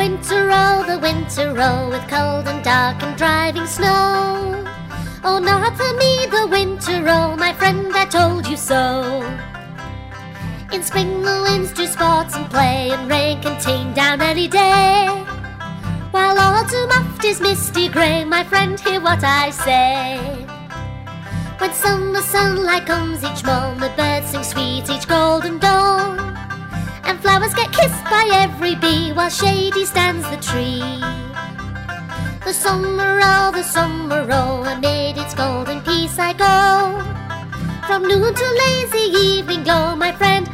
the winter roll, with cold and dark and driving snow. Oh, not for me, the winter roll, my friend, I told you so. In spring the winds do sports and play, and rain can tame down any day. While autumn oft is misty grey, my friend, hear what I say. When summer sunlight comes each morn, the birds sing sweet each golden dawn, and flowers get kissed by every bee, while shady stands the tree. The summer roll, amid its golden peace I go, from noon to lazy evening glow, my friend,